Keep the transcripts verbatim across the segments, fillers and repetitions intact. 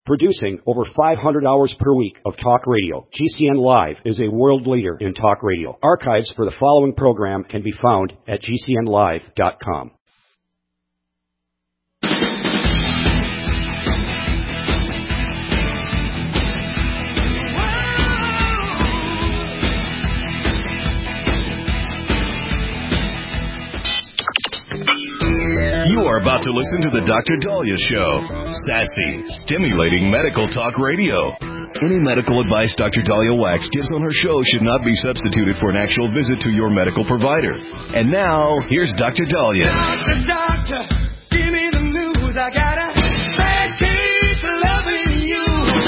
Producing over five hundred hours per week of talk radio, G C N Live is a world leader in talk radio. Archives for the following program can be found at G C N live dot com. You are about to listen to the Doctor Daliah Show. Sassy, stimulating medical talk radio. Any medical advice Doctor Daliah Wax gives on her show should not be substituted for an actual visit to your medical provider. And now, here's Doctor Daliah. Doctor, doctor, give me the news. I got a bad case of loving you.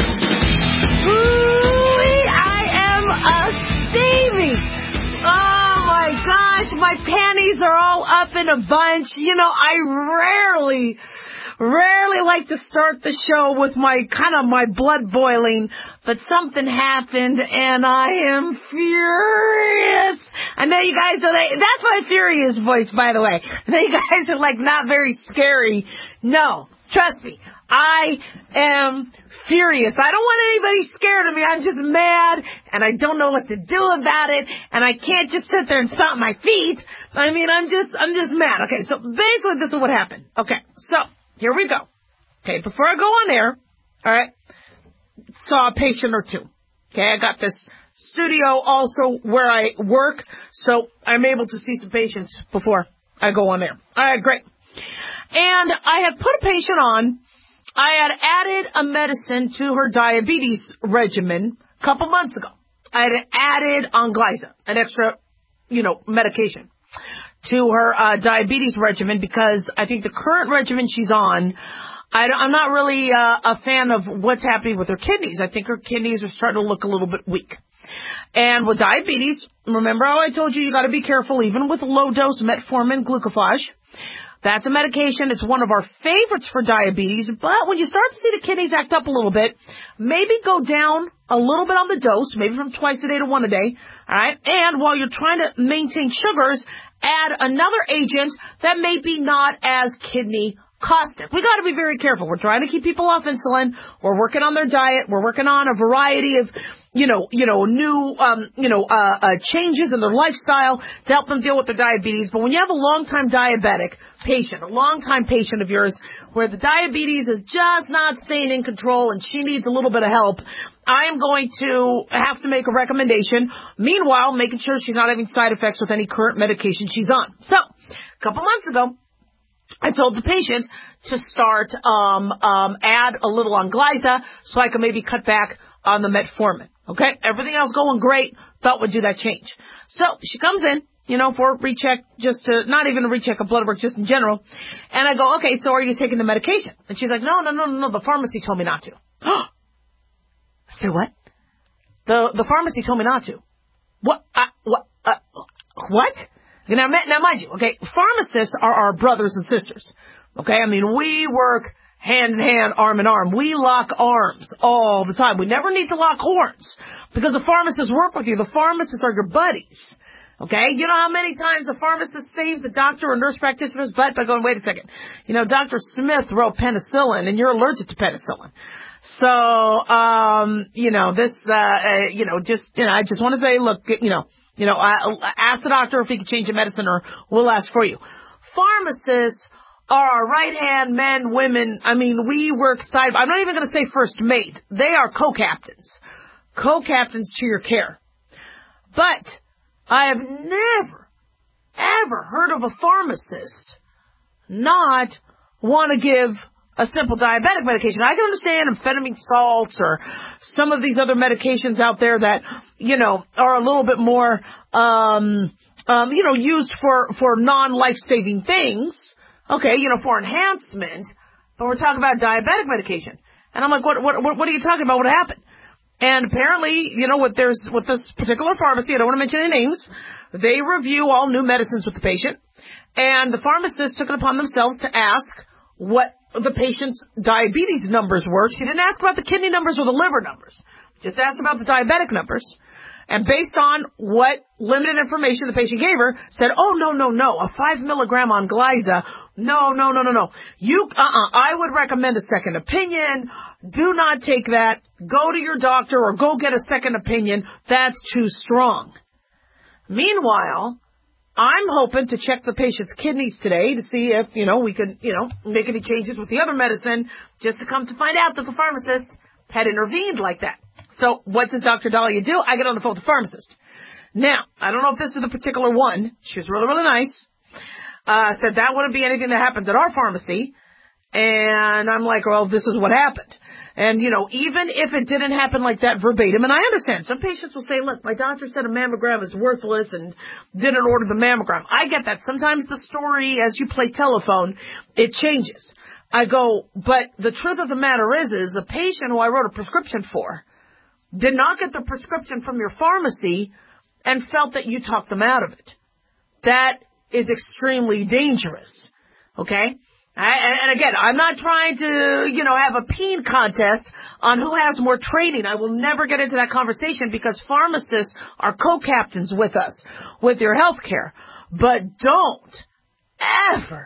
Ooh, I am a Stevie. Oh, my gosh, my panties are all up in a bunch. You know, I rarely, rarely like to start the show with my, kind of my blood boiling, but something happened and I am furious. I know you guys are, like, that's my furious voice, by the way. I know you guys are like not very scary. No, trust me. I am furious. I don't want anybody scared of me. I'm just mad, and I don't know what to do about it, and I can't just sit there and stomp my feet. I mean, I'm just, I'm just mad. Okay, so basically this is what happened. Okay, so here we go. Okay, before I go on air, all right, saw a patient or two. Okay, I got this studio also where I work, so I'm able to see some patients before I go on air. All right, great. And I had put a patient on. I had added a medicine to her diabetes regimen a couple months ago. I had added Onglyza, an extra, you know, medication, to her uh, diabetes regimen because I think the current regimen she's on, I I'm not really uh, a fan of what's happening with her kidneys. I think her kidneys are starting to look a little bit weak. And with diabetes, remember how I told you you got to be careful even with low-dose metformin glucophage. That's a medication. It's one of our favorites for diabetes. But when you start to see the kidneys act up a little bit, maybe go down a little bit on the dose, maybe from twice a day to one a day. All right. And while you're trying to maintain sugars, add another agent that may be not as kidney caustic. We got to be very careful. We're trying to keep people off insulin. We're working on their diet. We're working on a variety of you know, you know, new, um, you know, uh, uh, changes in their lifestyle to help them deal with their diabetes. But when you have a long-time diabetic patient, a long-time patient of yours, where the diabetes is just not staying in control and she needs a little bit of help, I am going to have to make a recommendation. Meanwhile, making sure she's not having side effects with any current medication she's on. So, a couple months ago, I told the patient to start, um, um, add a little Onglyza so I could maybe cut back on the metformin. Okay, everything else going great. Thought we'd do that change. So she comes in, you know, for a recheck, just to, not even a recheck of blood work, just in general. And I go, okay, so are you taking the medication? And she's like, no, no, no, no, no, the pharmacy told me not to. I say, what? The the pharmacy told me not to. What? Uh, what? Uh, what? Now, now, mind you, okay, pharmacists are our brothers and sisters. Okay, I mean, we work hand in hand, arm in arm. We lock arms all the time. We never need to lock horns because the pharmacists work with you. The pharmacists are your buddies. Okay? You know how many times a pharmacist saves a doctor or nurse practitioner's butt by going, wait a second, you know, Doctor Smith wrote penicillin and you're allergic to penicillin. So, um, you know, this, uh, uh, you know, just, you know, I just want to say, look, you know, you know, I, ask the doctor if he can change the medicine or we'll ask for you. Pharmacists are our right-hand men, women. I mean, we work side. I'm not even going to say first mate. They are co-captains. Co-captains to your care. But I have never, ever heard of a pharmacist not want to give a simple diabetic medication. I can understand amphetamine salts or some of these other medications out there that, you know, are a little bit more, um, um, you know, used for, for non-life-saving things. Okay, you know, for enhancement, but we're talking about diabetic medication. And I'm like, what, what, what are you talking about? What happened? And apparently, you know, with there's, with this particular pharmacy, I don't want to mention any names, they review all new medicines with the patient. And the pharmacist took it upon themselves to ask what the patient's diabetes numbers were. She didn't ask about the kidney numbers or the liver numbers. Just asked about the diabetic numbers. And based on what limited information the patient gave her, said, oh, no, no, no, a five milligram Onglyza. No, no, no, no, no. You, uh-uh, I would recommend a second opinion. do not take that. Go to your doctor or go get a second opinion. That's too strong. Meanwhile, I'm hoping to check the patient's kidneys today to see if, you know, we can, you know, make any changes with the other medicine, just to come to find out that the pharmacist had intervened like that. So what does Doctor Dahlia do? I get on the phone with the pharmacist. Now, I don't know if this is the particular one. She was really, really nice. Uh, said that wouldn't be anything that happens at our pharmacy. And I'm like, well, this is what happened. And, you know, even if it didn't happen like that verbatim, and I understand, some patients will say, look, my doctor said a mammogram is worthless and didn't order the mammogram. I get that. Sometimes the story, as you play telephone, it changes. I go, but the truth of the matter is, is the patient who I wrote a prescription for did not get the prescription from your pharmacy and felt that you talked them out of it. That is extremely dangerous. Okay? I, and again, I'm not trying to, you know, have a peen contest on who has more training. I will never get into that conversation because pharmacists are co-captains with us, with your health care. But don't ever,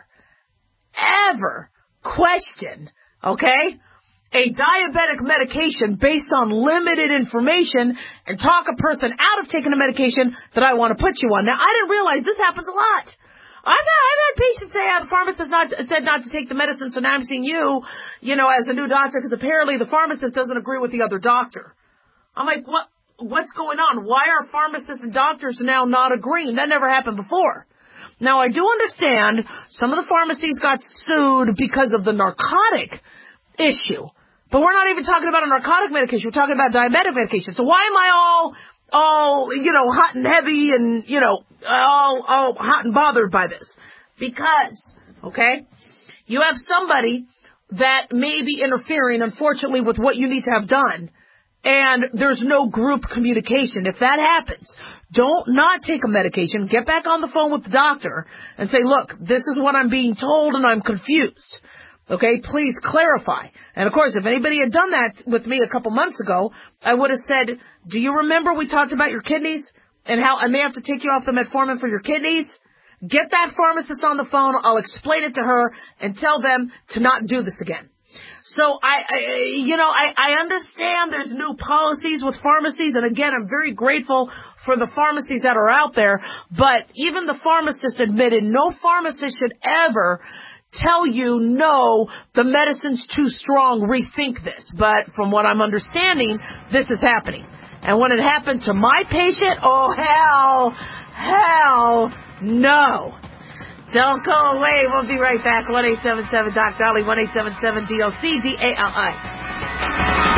ever question, okay, a diabetic medication based on limited information and talk a person out of taking a medication that I want to put you on. Now, I didn't realize this happens a lot. I've had, I've had patients say, oh, the pharmacist not, said not to take the medicine, so now I'm seeing you, you know, as a new doctor, because apparently the pharmacist doesn't agree with the other doctor. I'm like, what? What's going on? Why are pharmacists and doctors now not agreeing? That never happened before. Now, I do understand some of the pharmacies got sued because of the narcotic issue, but we're not even talking about a narcotic medication. We're talking about diabetic medication. So why am I all... all, you know, hot and heavy and, you know, all, all hot and bothered by this? Because, okay, you have somebody that may be interfering, unfortunately, with what you need to have done, and there's no group communication. If that happens, don't not take a medication. Get back on the phone with the doctor and say, look, this is what I'm being told and I'm confused. Okay, please clarify. And, of course, if anybody had done that with me a couple months ago, I would have said, do you remember we talked about your kidneys and how I may have to take you off the metformin for your kidneys? Get that pharmacist on the phone. I'll explain it to her and tell them to not do this again. So, I, I you know, I, I understand there's new policies with pharmacies. And, again, I'm very grateful for the pharmacies that are out there. But even the pharmacist admitted no pharmacist should ever tell you, no, the medicine's too strong, rethink this. But from what I'm understanding, this is happening. And when it happened to my patient, oh, hell, hell no. Don't go away. We'll be right back. one eight seven seven Doc Dolly, one eight seven seven D L C D A L I.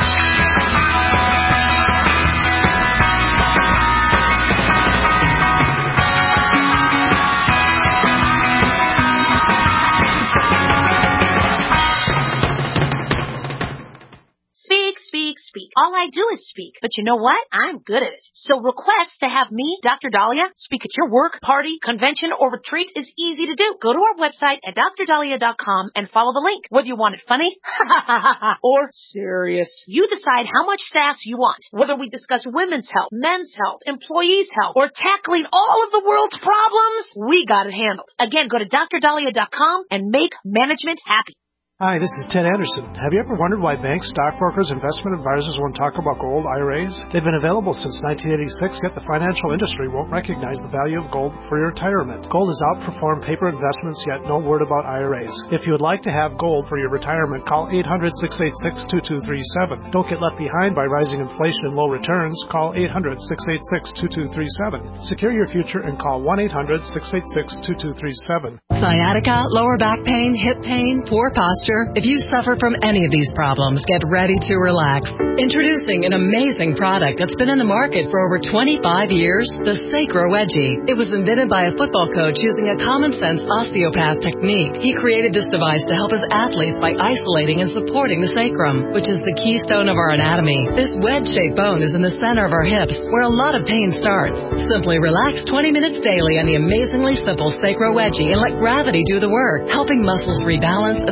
Speak, speak. All I do is speak. But you know what? I'm good at it. So request to have me, Doctor Dahlia, speak at your work, party, convention, or retreat is easy to do. Go to our website at dr dahlia dot com and follow the link. Whether you want it funny or serious, you decide how much sass you want. Whether we discuss women's health, men's health, employees' health, or tackling all of the world's problems, we got it handled. Again, go to dr dahlia dot com and make management happy. Hi, this is Ted Anderson. Have you ever wondered why banks, stockbrokers, investment advisors won't talk about gold I R As? They've been available since nineteen eighty-six, yet the financial industry won't recognize the value of gold for your retirement. Gold has outperformed paper investments, yet no word about I R As. If you would like to have gold for your retirement, call eight hundred, six eight six, two two three seven. Don't get left behind by rising inflation and low returns. Call eight hundred, six eight six, two two three seven. Secure your future and call one eight hundred, six eight six, two two three seven. Sciatica, lower back pain, hip pain, poor posture. If you suffer from any of these problems, get ready to relax. Introducing an amazing product that's been in the market for over twenty-five years, the Sacro Wedgie. It was invented by a football coach using a common-sense osteopath technique. He created this device to help his athletes by isolating and supporting the sacrum, which is the keystone of our anatomy. This wedge-shaped bone is in the center of our hips, where a lot of pain starts. Simply relax twenty minutes daily on the amazingly simple Sacro Wedgie and let gravity do the work, helping muscles rebalance and start releasing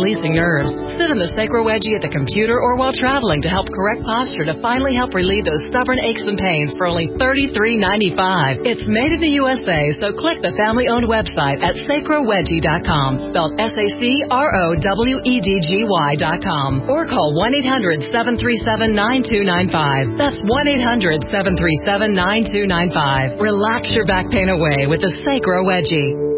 releasing nerves. Sit in the Sacro Wedgie at the computer or while traveling to help correct posture to finally help relieve those stubborn aches and pains for only thirty-three ninety-five. It's made in the U S A, so click the family-owned website at sacro wedgie dot com, spelled S A C R O W E D G Y dot com, or call one eight hundred seven three seven nine two nine five. That's one eight hundred seven three seven nine two nine five. Relax your back pain away with the Sacro Wedgie.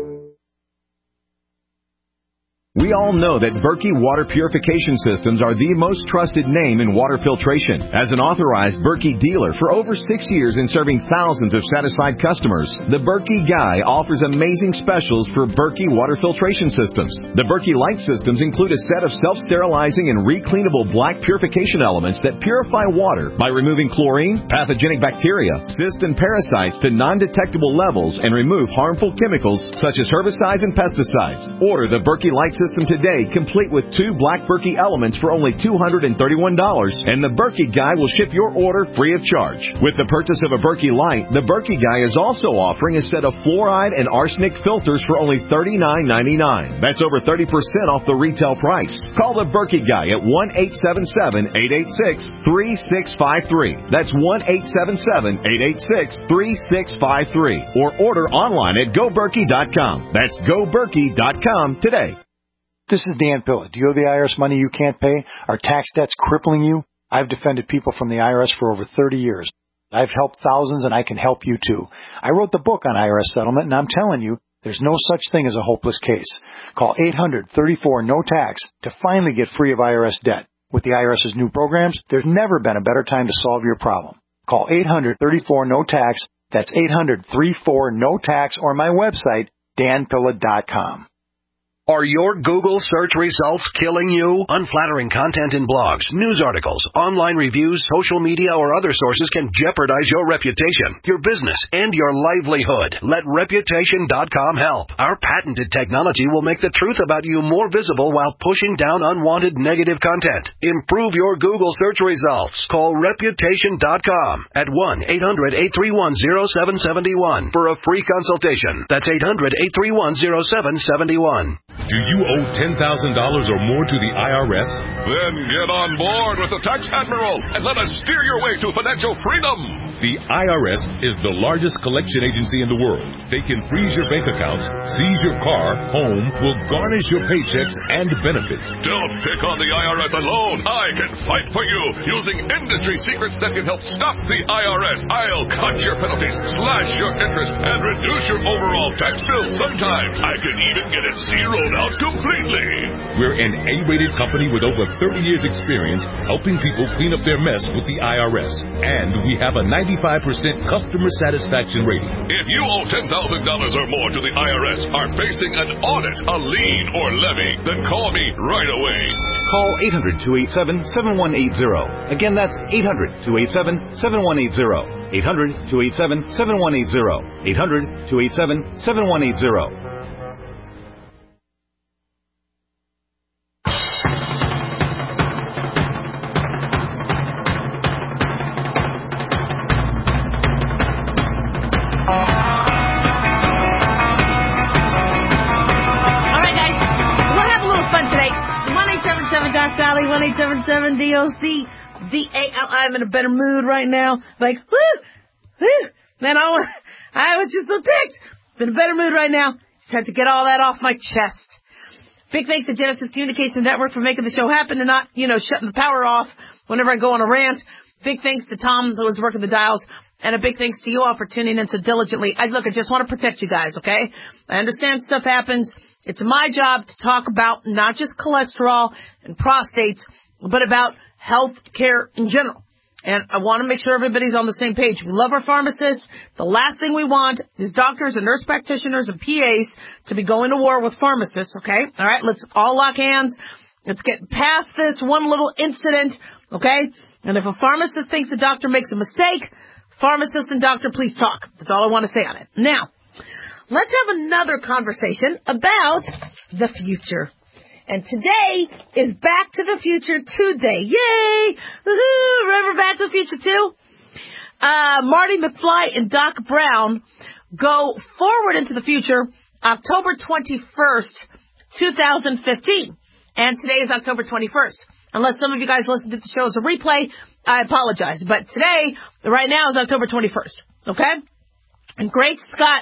We all know that Berkey Water Purification Systems are the most trusted name in water filtration. As an authorized Berkey dealer for over six years and serving thousands of satisfied customers, the Berkey Guy offers amazing specials for Berkey Water Filtration Systems. The Berkey Light Systems include a set of self-sterilizing and recleanable black purification elements that purify water by removing chlorine, pathogenic bacteria, cysts, and parasites to non-detectable levels and remove harmful chemicals such as herbicides and pesticides. Order the Berkey Light System today, complete with two black Berkey elements for only two hundred thirty-one dollars, and the Berkey Guy will ship your order free of charge. With the purchase of a Berkey Light, the Berkey Guy is also offering a set of fluoride and arsenic filters for only thirty-nine ninety-nine. That's over thirty percent off the retail price. Call the Berkey Guy at one eight seven seven, eight eight six, three six five three. That's one eight seven seven, eight eight six, three six five three. Or order online at go berkey dot com. That's go berkey dot com today. This is Dan Pilla. Do you owe the I R S money you can't pay? Are tax debts crippling you? I've defended people from the I R S for over thirty years. I've helped thousands, and I can help you too. I wrote the book on I R S settlement, and I'm telling you, there's no such thing as a hopeless case. Call eight hundred, thirty-four, no tax to finally get free of I R S debt. With the IRS's new programs, there's never been a better time to solve your problem. Call eight hundred, thirty-four, no tax. That's eight hundred, thirty-four, no tax, or my website, dan pilla dot com. Are your Google search results killing you? Unflattering content in blogs, news articles, online reviews, social media, or other sources can jeopardize your reputation, your business, and your livelihood. Let reputation dot com help. Our patented technology will make the truth about you more visible while pushing down unwanted negative content. Improve your Google search results. Call reputation dot com at one eight hundred, eight three one, zero seven seven one for a free consultation. That's eight hundred, eight three one, zero seven seven one. Do you owe ten thousand dollars or more to the I R S? Then get on board with the Tax Admiral and let us steer your way to financial freedom. The I R S is the largest collection agency in the world. They can freeze your bank accounts, seize your car, home, will garnish your paychecks and benefits. Don't pick on the I R S alone. I can fight for you using industry secrets that can help stop the I R S. I'll cut your penalties, slash your interest, and reduce your overall tax bill. Sometimes I can even get it zeroed out completely. We're an A-rated company with over thirty years experience helping people clean up their mess with the I R S. And we have a ninety-five percent customer satisfaction rating. If you owe ten thousand dollars or more to the I R S, are facing an audit, a lien, or levy, then call me right away. Call eight hundred, two eight seven, seven one eight zero. Again, that's eight hundred, two eight seven, seven one eight zero. eight hundred, two eight seven, seven one eight zero. eight hundred, two eight seven, seven one eight zero. one eight seven seven D O C D A L I. I'm in a better mood right now. Like, whoo, whoo. Man, I, was, I was just so ticked. I'm in a better mood right now. Just had to get all that off my chest. Big thanks to Genesis Communications Network for making the show happen and not, you know, shutting the power off whenever I go on a rant. Big thanks to Tom, who was working the dials. And a big thanks to you all for tuning in so diligently. I look, I just want to protect you guys, okay? I understand stuff happens. It's my job to talk about not just cholesterol and prostates, but about health care in general. And I want to make sure everybody's on the same page. We love our pharmacists. The last thing we want is doctors and nurse practitioners and P As to be going to war with pharmacists, okay? All right, let's all lock hands. Let's get past this one little incident, okay? And if a pharmacist thinks the doctor makes a mistake, pharmacist and doctor, please talk. That's all I want to say on it. Now, let's have another conversation about the future. And today is Back to the Future Tuesday. Yay! Woohoo! Remember Back to the Future two? Uh, Marty McFly and Doc Brown go forward into the future October twenty-first, two thousand fifteen. And today is October twenty-first. Unless some of you guys listen to the show as a replay, I apologize. But today, right now, is October twenty-first. Okay? And Great Scott,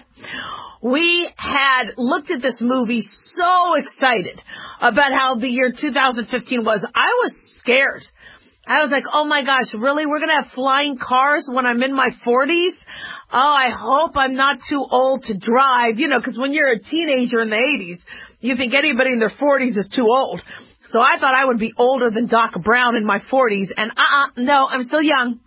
we had looked at this movie so excited about how the year two thousand fifteen was. I was scared. I was like, oh my gosh, really? We're going to have flying cars when I'm in my forties? Oh, I hope I'm not too old to drive. You know, because when you're a teenager in the eighties, you think anybody in their forties is too old. So I thought I would be older than Doc Brown in my forties. And uh-uh, no, I'm still young.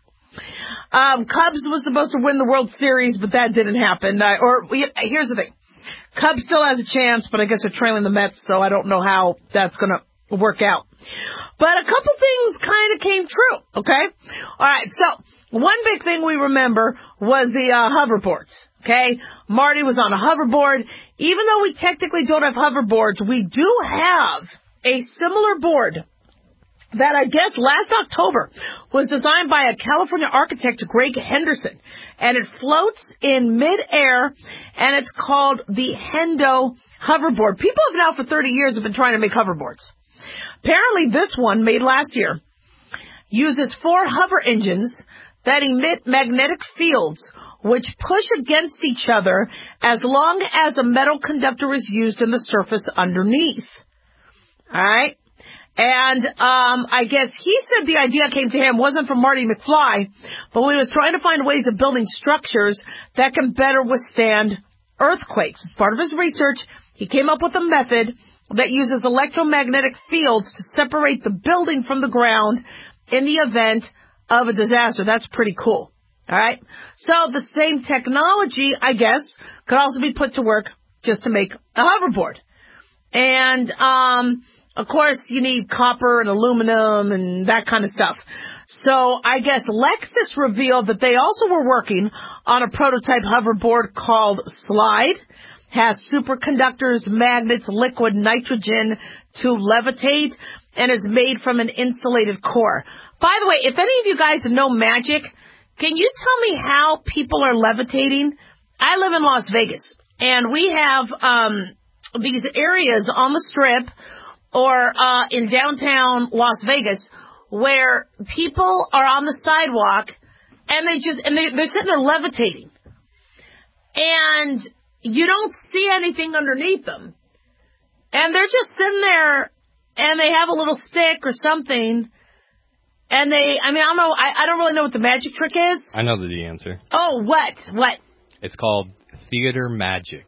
Um, Cubs was supposed to win the World Series, but that didn't happen. Uh, or here's the thing. Cubs still has a chance, but I guess they're trailing the Mets, so I don't know how that's going to work out. But a couple things kind of came true, okay? All right, so one big thing we remember was the uh, hoverboards, okay? Marty was on a hoverboard. Even though we technically don't have hoverboards, we do have a similar board that I guess last October was designed by a California architect, Greg Henderson. And it floats in midair, and it's called the Hendo hoverboard. People have now for thirty years have been trying to make hoverboards. Apparently this one, made last year, uses four hover engines that emit magnetic fields which push against each other as long as a metal conductor is used in the surface underneath. All right? And um I guess he said the idea came to him, wasn't from Marty McFly, but he was trying to find ways of building structures that can better withstand earthquakes. As part of his research, he came up with a method that uses electromagnetic fields to separate the building from the ground in the event of a disaster. That's pretty cool. All right? So the same technology, I guess, could also be put to work just to make a hoverboard. And, um, of course, you need copper and aluminum and that kind of stuff. So I guess Lexus revealed that they also were working on a prototype hoverboard called Slide. Has superconductors, magnets, liquid nitrogen to levitate, and is made from an insulated core. By the way, if any of you guys know magic, can you tell me how people are levitating? I live in Las Vegas, and we have um these areas on the Strip or uh in downtown Las Vegas where people are on the sidewalk, and they just and they, they're sitting there levitating. And you don't see anything underneath them. And they're just sitting there, and they have a little stick or something, and they, I mean, I don't know, I, I don't really know what the magic trick is. I know the answer. Oh, what? What? It's called theater magic.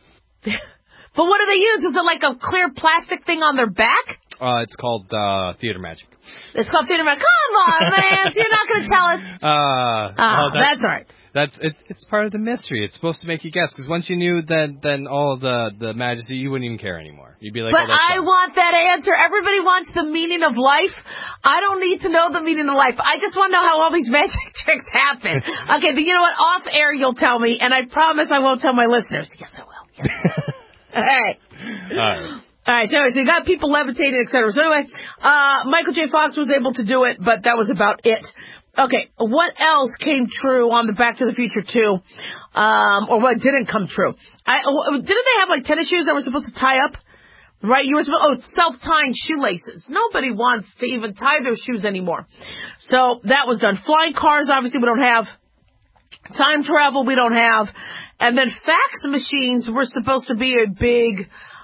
But what do they use? Is it like a clear plastic thing on their back? Uh, it's called uh, theater magic. It's called theater magic. Come on, man. So you're not going to tell us? Uh, oh, well, that's, that's all right. That's it, it's part of the mystery. It's supposed to make you guess, because once you knew, then then all of the the majesty, you wouldn't even care anymore. You'd be like, but oh, that's I fun. want that answer. Everybody wants the meaning of life. I don't need to know the meaning of life. I just want to know how all these magic tricks happen. Okay, but you know what? Off air, you'll tell me, and I promise I won't tell my listeners. Yes, I will. Yes, I will. All right. All right. All right, so anyway, so you got people levitating, et cetera. So anyway, uh, Michael J. Fox was able to do it, but that was about it. Okay, what else came true on the Back to the Future two? Um, or what didn't come true? I, didn't they have like tennis shoes that were supposed to tie up? Right? You were supposed, oh, self-tying shoelaces. Nobody wants to even tie their shoes anymore. So that was done. Flying cars, obviously, we don't have. Time travel, we don't have. And then fax machines were supposed to be a big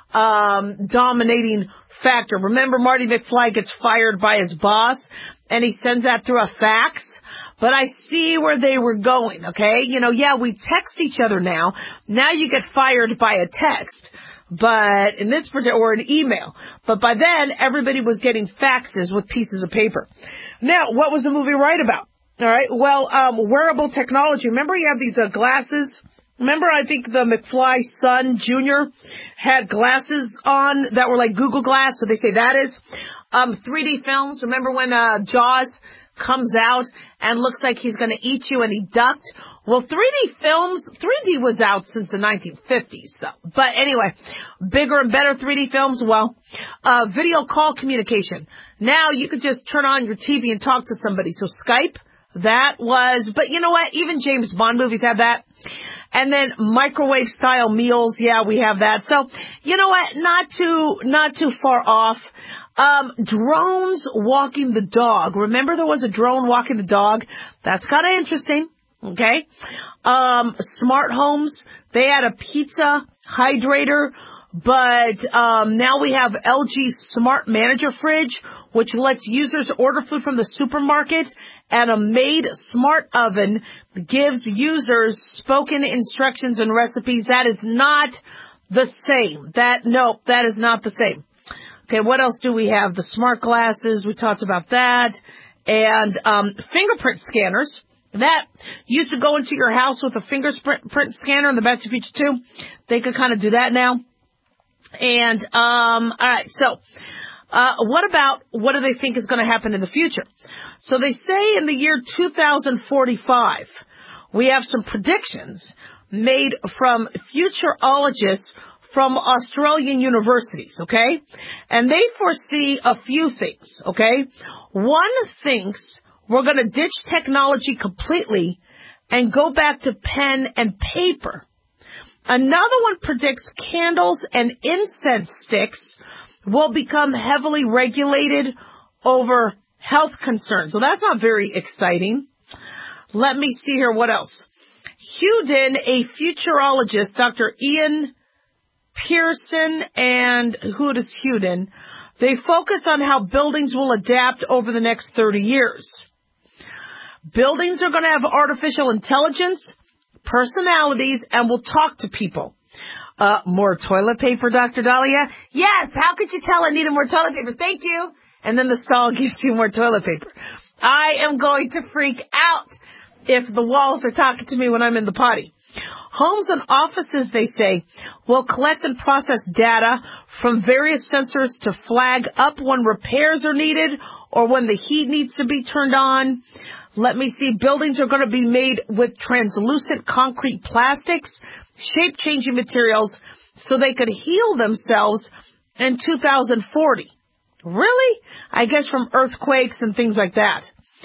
um dominating factor. Remember, Marty McFly gets fired by his boss, and he sends that through a fax? But I see where they were going, okay? You know, yeah, we text each other now. Now you get fired by a text. But in this particular, or an email. But by then, everybody was getting faxes with pieces of paper. Now, what was the movie right about? All right, well, um, wearable technology. Remember you have these uh, glasses? Remember, I think the McFly son, Junior, had glasses on that were like Google Glass, so they say that is. Um, three D films. Remember when uh, Jaws comes out and looks like he's going to eat you and he ducked? Well, three D films, three D was out since the nineteen fifties, though. But anyway, bigger and better three D films, well, uh, video call communication. Now you could just turn on your T V and talk to somebody. So Skype, that was, but you know what? Even James Bond movies have that. And then microwave style meals, yeah, we have that. So, you know what? Not too, not too far off. Um, drones walking the dog. Remember there was a drone walking the dog? That's kind of interesting. Okay. Um, smart homes. They had a pizza hydrator, but um, now we have L G Smart Manager Fridge, which lets users order food from the supermarket, and a Made Smart Oven gives users spoken instructions and recipes. That is not the same. That, no, that is not the same. Okay, what else do we have? The smart glasses, we talked about that. And um, fingerprint scanners. That used to go into your house with a fingerprint scanner in the Back to the Future two. They could kind of do that now. And, um, all right, so uh, what about what do they think is going to happen in the future? So they say in the year two thousand forty-five, we have some predictions made from futurologists from Australian universities, okay? And they foresee a few things, okay? One thinks we're going to ditch technology completely and go back to pen and paper. Another one predicts candles and incense sticks will become heavily regulated over health concerns. So that's not very exciting. Let me see here. What else? Hewden, a futurologist, Doctor Ian Pearson and who is Hewden, they focus on how buildings will adapt over the next thirty years. Buildings are going to have artificial intelligence, personalities, and will talk to people. Uh, more toilet paper, Doctor Dahlia? Yes, how could you tell I needed more toilet paper? Thank you. And then the stall gives you more toilet paper. I am going to freak out if the walls are talking to me when I'm in the potty. Homes and offices, they say, will collect and process data from various sensors to flag up when repairs are needed or when the heat needs to be turned on. Let me see. Buildings are going to be made with translucent concrete plastics, shape-changing materials, so they could heal themselves in two thousand forty. Really? I guess from earthquakes and things like that.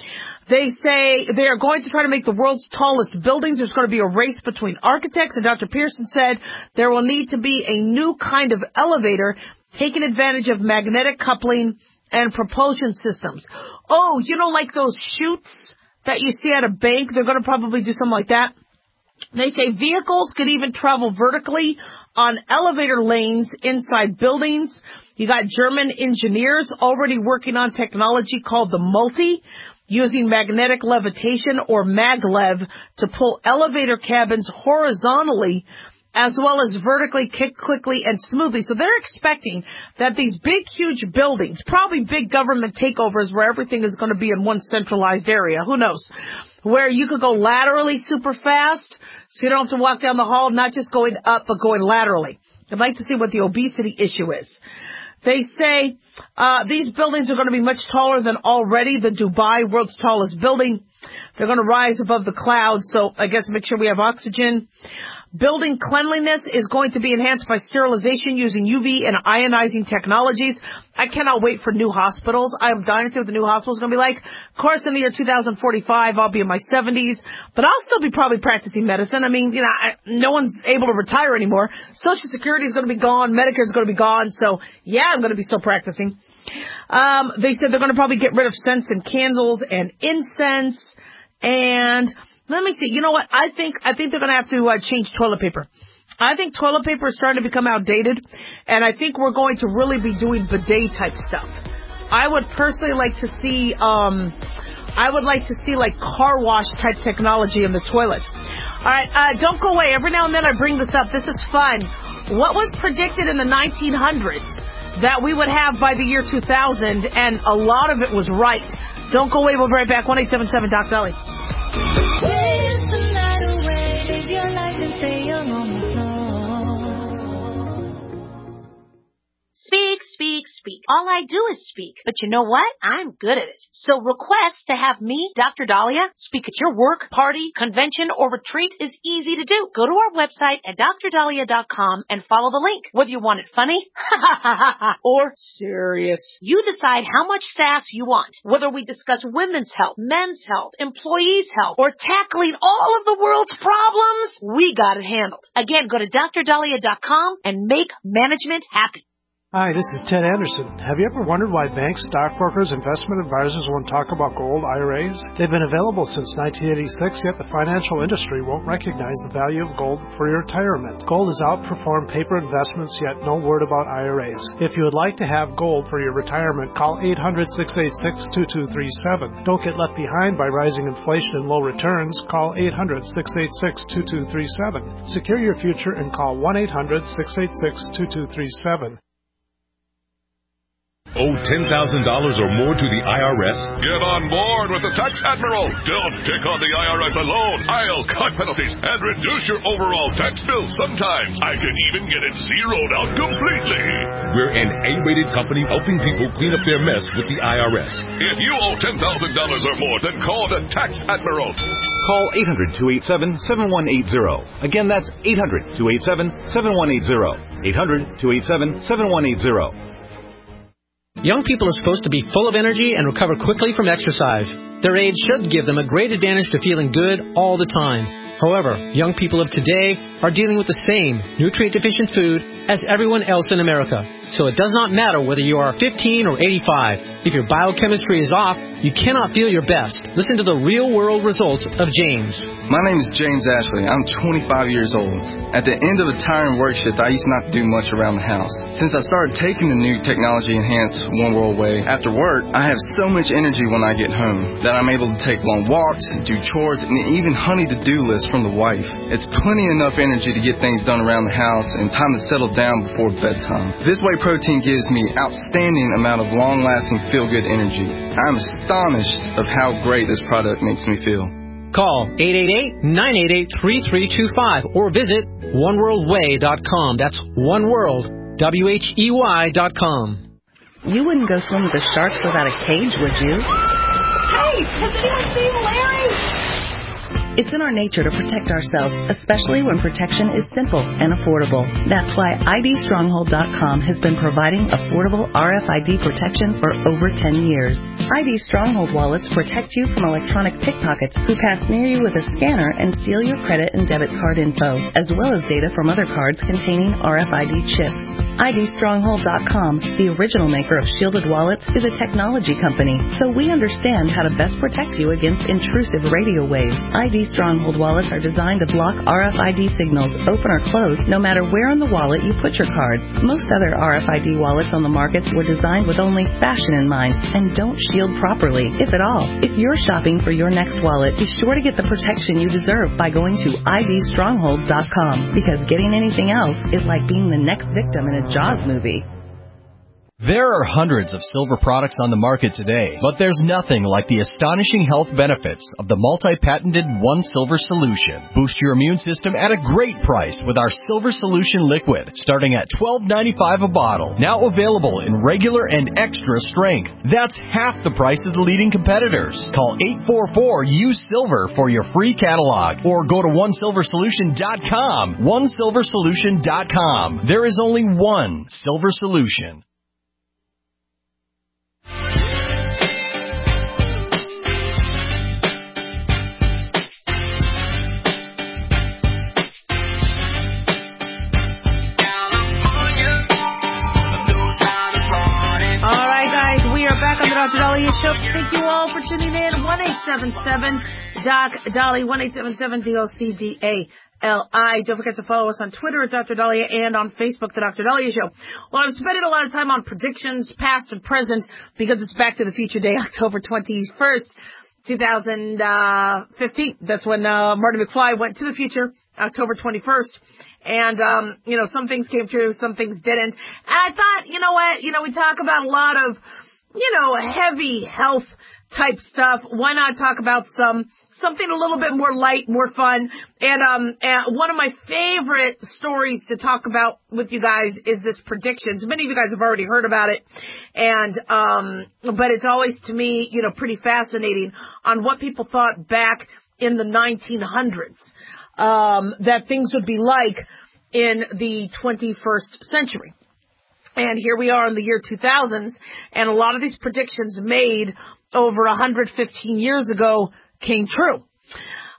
They say they are going to try to make the world's tallest buildings. There's going to be a race between architects, and Doctor Pearson said there will need to be a new kind of elevator taking advantage of magnetic coupling and propulsion systems. Oh, you know, like those chutes that you see at a bank? They're going to probably do something like that. They say vehicles could even travel vertically on elevator lanes inside buildings. You got German engineers already working on technology called the Multi, using magnetic levitation or maglev to pull elevator cabins horizontally as well as vertically, kick quickly and smoothly. So they're expecting that these big, huge buildings, probably big government takeovers where everything is going to be in one centralized area, who knows, where you could go laterally super fast so you don't have to walk down the hall, not just going up, but going laterally. I'd like to see what the obesity issue is. They say uh these buildings are going to be much taller than already the Dubai, world's tallest building. They're going to rise above the clouds, so I guess make sure we have oxygen. Building cleanliness is going to be enhanced by sterilization using U V and ionizing technologies. I cannot wait for new hospitals. I'm dying to see what the new hospital is going to be like. Of course, in the year two thousand forty-five, I'll be in my seventies, but I'll still be probably practicing medicine. I mean, you know, I, no one's able to retire anymore. Social Security is going to be gone. Medicare is going to be gone. So, yeah, I'm going to be still practicing. Um, they said they're going to probably get rid of scents and candles and incense. And let me see. You know what? I think I think they're going to have to uh, change toilet paper. I think toilet paper is starting to become outdated, and I think we're going to really be doing bidet-type stuff. I would personally like to see, um, I would like to see, like, car wash-type technology in the toilet. All right, uh, don't go away. Every now and then I bring this up. This is fun. What was predicted in the nineteen hundreds that we would have by the year two thousand, and a lot of it was right. Don't go away. We'll be right back. one eight seven seven Doc Dolly. Speak, speak, speak. All I do is speak. But you know what? I'm good at it. So request to have me, Doctor Dahlia, speak at your work, party, convention, or retreat is easy to do. Go to our website at D R dahlia dot com and follow the link. Whether you want it funny or serious, you decide how much sass you want. Whether we discuss women's health, men's health, employees' health, or tackling all of the world's problems, we got it handled. Again, go to D R dahlia dot com and make management happy. Hi, this is Ted Anderson. Have you ever wondered why banks, stockbrokers, investment advisors won't talk about gold I R As? They've been available since nineteen eighty-six, yet the financial industry won't recognize the value of gold for your retirement. Gold has outperformed paper investments, yet no word about I R As. If you would like to have gold for your retirement, call eight hundred, six eight six, two two three seven. Don't get left behind by rising inflation and low returns. Call eight hundred, six eight six, two two three seven. Secure your future and call one eight hundred, six eight six, two two three seven. Owe ten thousand dollars or more to the I R S? Get on board with the Tax Admiral. Don't take on the I R S alone. I'll cut penalties and reduce your overall tax bill. Sometimes I can even get it zeroed out completely. We're an A-rated company helping people clean up their mess with the I R S. If you owe ten thousand dollars or more, then call the Tax Admiral. Call eight hundred, two eight seven, seven one eight zero. Again, that's eight hundred, two eight seven, seven one eight zero. eight hundred, two eight seven, seven one eight zero. Young people are supposed to be full of energy and recover quickly from exercise. Their age should give them a great advantage to feeling good all the time. However, young people of today are dealing with the same nutrient-deficient food as everyone else in America. So it does not matter whether you are fifteen or eighty-five. If your biochemistry is off, you cannot feel your best. Listen to the real-world results of James. My name is James Ashley. I'm twenty-five years old. At the end of a tiring work shift, I used not to do much around the house. Since I started taking the new technology-enhanced One World Way, after work, I have so much energy when I get home that I'm able to take long walks, do chores, and even honey to-do lists from the wife. It's plenty enough energy to get things done around the house and time to settle down before bedtime. This Whey Protein gives me outstanding amount of long-lasting feel-good energy. I'm astonished of how great this product makes me feel. Call eight eight eight, nine eight eight, three three two five or visit one world way dot com. That's One World, W H E Y dot com. You wouldn't go swim with the sharks without a cage, would you? Hey, has anyone seen Larry? It's in our nature to protect ourselves, especially when protection is simple and affordable. That's why I D stronghold dot com has been providing affordable R F I D protection for over ten years. I D Stronghold wallets protect you from electronic pickpockets who pass near you with a scanner and steal your credit and debit card info, as well as data from other cards containing R F I D chips. I D stronghold dot com, the original maker of shielded wallets, is a technology company, so we understand how to best protect you against intrusive radio waves. I D Stronghold wallets are designed to block R F I D signals, open or close, no matter where in the wallet you put your cards. Most other R F I D wallets on the market were designed with only fashion in mind and don't shield properly, if at all. If you're shopping for your next wallet, be sure to get the protection you deserve by going to I D stronghold dot com, because getting anything else is like being the next victim in a Jaws movie. There are hundreds of silver products on the market today, but there's nothing like the astonishing health benefits of the multi-patented One Silver Solution. Boost your immune system at a great price with our Silver Solution Liquid, starting at twelve ninety-five a bottle. Now available in regular and extra strength. That's half the price of the leading competitors. Call eight four four, U S I L V E R for your free catalog, or go to one silver solution dot com. one silver solution dot com. There is only one Silver Solution. Doctor Dolly Show. Thank you all for tuning in. one eight seven seven Doc Dolly, one eight seven seven D O C D A L I. Don't forget to follow us on Twitter at Doctor Dahlia and on Facebook, The Doctor Dahlia Show. Well, I'm spending a lot of time on predictions, past and present, because it's Back to the Future Day, October twenty-first, two thousand fifteen. That's when uh, Marty McFly went to the future, October twenty-first. And, um, you know, some things came true, some things didn't. And I thought, you know what, you know, we talk about a lot of, you know, heavy health type stuff. Why not talk about some, something a little bit more light, more fun? And, um, and one of my favorite stories to talk about with you guys is this predictions. Many of you guys have already heard about it. And, um, but it's always to me, you know, pretty fascinating on what people thought back in the nineteen hundreds, um, that things would be like in the twenty-first century. And here we are in the year two thousand, and a lot of these predictions made over one hundred fifteen years ago came true.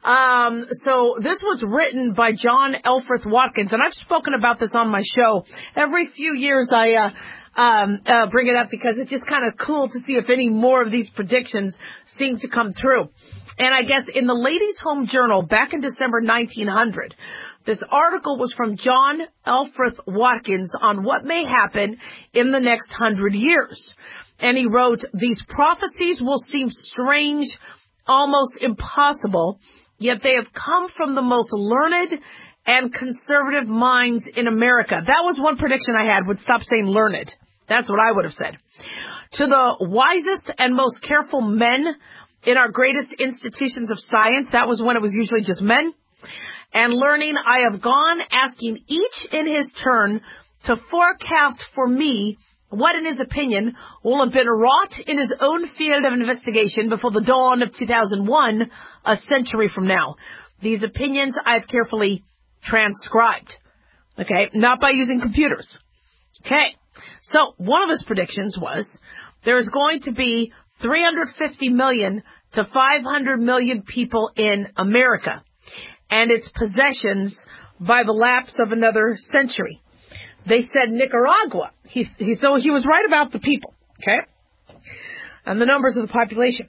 Um, so this was written by John Elfreth Watkins, and I've spoken about this on my show. Every few years I uh, um, uh, bring it up because it's just kind of cool to see if any more of these predictions seem to come true. And I guess in the Ladies' Home Journal back in December nineteen hundred, this article was from John Elfreth Watkins on what may happen in the next hundred years. And he wrote, "These prophecies will seem strange, almost impossible, yet they have come from the most learned and conservative minds in America." That was one prediction I had, would stop saying learned. That's what I would have said. "To the wisest and most careful men in our greatest institutions of science," that was when it was usually just men, "and learning, I have gone asking each in his turn to forecast for me what, in his opinion, will have been wrought in his own field of investigation before the dawn of two thousand one, a century from now. These opinions I have carefully transcribed." Okay, not by using computers. Okay, so one of his predictions was there is going to be three hundred fifty million to five hundred million people in America and its possessions by the lapse of another century. They said Nicaragua. He, he, so he was right about the people, okay, and the numbers of the population.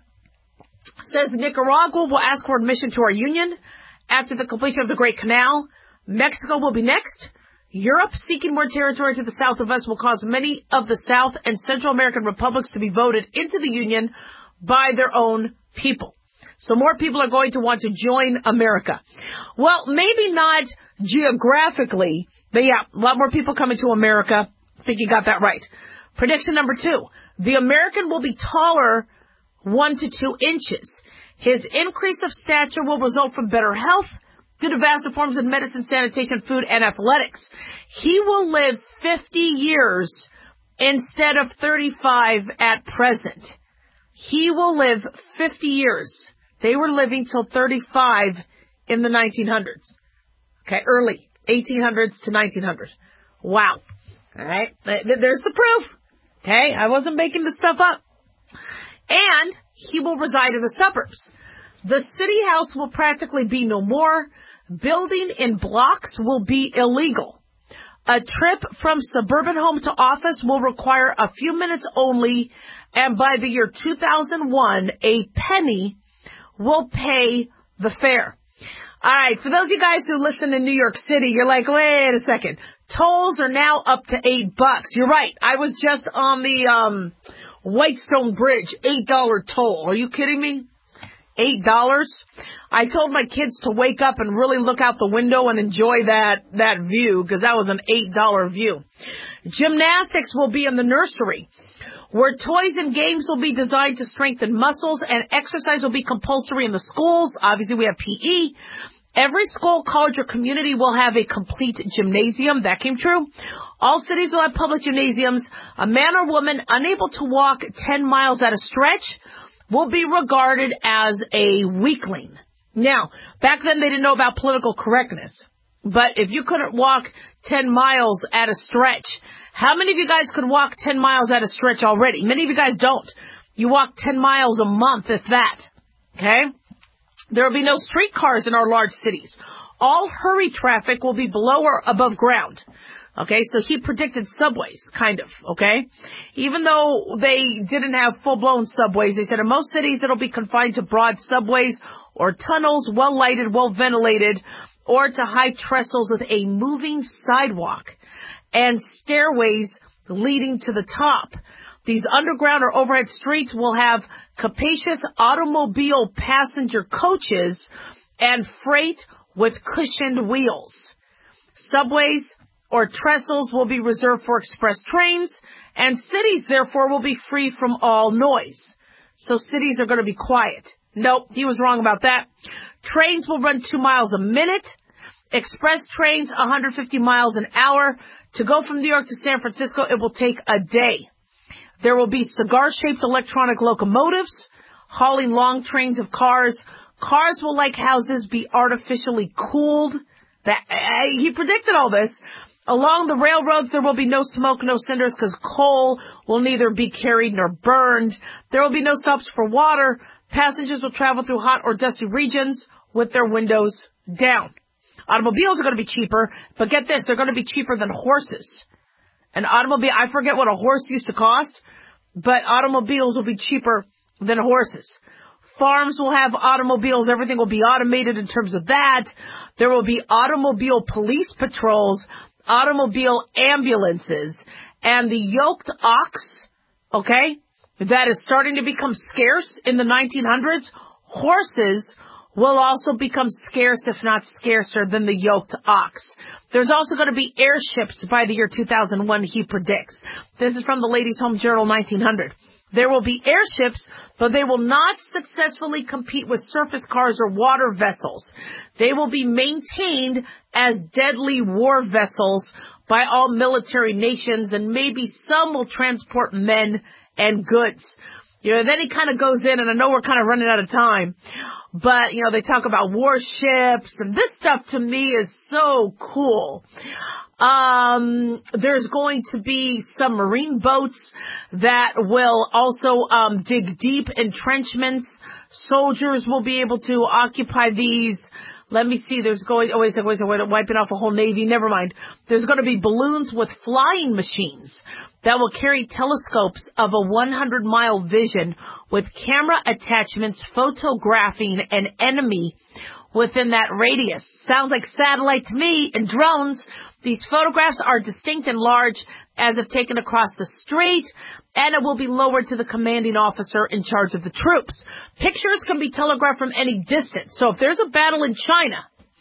Says Nicaragua will ask for admission to our union after the completion of the Great Canal. Mexico will be next. Europe, seeking more territory to the south of us, will cause many of the South and Central American republics to be voted into the union by their own people. So more people are going to want to join America. Well, maybe not geographically, but yeah, a lot more people coming to America. I think you got that right. Prediction number two. The American will be taller one to two inches. His increase of stature will result from better health due to vast reforms in medicine, sanitation, food, and athletics. He will live fifty years instead of thirty-five at present. He will live fifty years. They were living till thirty-five in the nineteen hundreds. Okay, early eighteen hundreds to nineteen hundred. Wow. All right, there's the proof. Okay, I wasn't making this stuff up. And he will reside in the suburbs. The city house will practically be no more. Building in blocks will be illegal. A trip from suburban home to office will require a few minutes only, and by the year two thousand one, a penny will pay the fare. All right, for those of you guys who listen in New York City, you're like, wait a second. Tolls are now up to eight bucks. You're right. I was just on the um Whitestone Bridge, eight dollar toll. Are you kidding me? Eight dollars? I told my kids to wake up and really look out the window and enjoy that, that view, because that was an eight dollar view. Gymnastics will be in the nursery, where toys and games will be designed to strengthen muscles, and exercise will be compulsory in the schools. Obviously, we have P E. Every school, college, or community will have a complete gymnasium. That came true. All cities will have public gymnasiums. A man or woman unable to walk ten miles at a stretch will be regarded as a weakling. Now, back then they didn't know about political correctness. But if you couldn't walk ten miles at a stretch, how many of you guys could walk ten miles at a stretch already? Many of you guys don't. You walk ten miles a month, if that. Okay? There will be no streetcars in our large cities. All hurry traffic will be below or above ground. Okay, so he predicted subways, kind of, okay? Even though they didn't have full-blown subways, they said in most cities it'll be confined to broad subways or tunnels, well-lighted, well-ventilated, or to high trestles with a moving sidewalk and stairways leading to the top. These underground or overhead streets will have capacious automobile passenger coaches and freight with cushioned wheels. Subways or trestles will be reserved for express trains, and cities, therefore, will be free from all noise. So cities are going to be quiet. Nope, he was wrong about that. Trains will run two miles a minute. Express trains, one hundred fifty miles an hour. To go from New York to San Francisco, it will take a day. There will be cigar-shaped electronic locomotives hauling long trains of cars. Cars will, like houses, be artificially cooled. That, uh, he predicted all this. Along the railroads, there will be no smoke, no cinders, because coal will neither be carried nor burned. There will be no stops for water. Passengers will travel through hot or dusty regions with their windows down. Automobiles are going to be cheaper, but get this, they're going to be cheaper than horses. An automobile, I forget what a horse used to cost, but automobiles will be cheaper than horses. Farms will have automobiles. Everything will be automated in terms of that. There will be automobile police patrols, automobile ambulances, and the yoked ox, okay, that is starting to become scarce in the nineteen hundreds. Horses will also become scarce, if not scarcer, than the yoked ox. There's also going to be airships by the year two thousand one, he predicts. This is from the Ladies' Home Journal nineteen hundred. There will be airships, but they will not successfully compete with surface cars or water vessels. They will be maintained as deadly war vessels by all military nations, and maybe some will transport men and goods. You know, then he kind of goes in, and I know we're kind of running out of time, but, you know, they talk about warships, and this stuff to me is so cool. Um, there's going to be submarine boats that will also um, dig deep entrenchments. Soldiers will be able to occupy these. Let me see. There's going. Oh, wait a second. Wait a second. Wait, wiping off a whole navy. Never mind. There's going to be balloons with flying machines that will carry telescopes of a one hundred mile vision with camera attachments photographing an enemy within that radius. Sounds like satellite to me, and drones. These photographs are distinct and large as if taken across the street, and it will be lowered to the commanding officer in charge of the troops. Pictures can be telegraphed from any distance. So if there's a battle in China,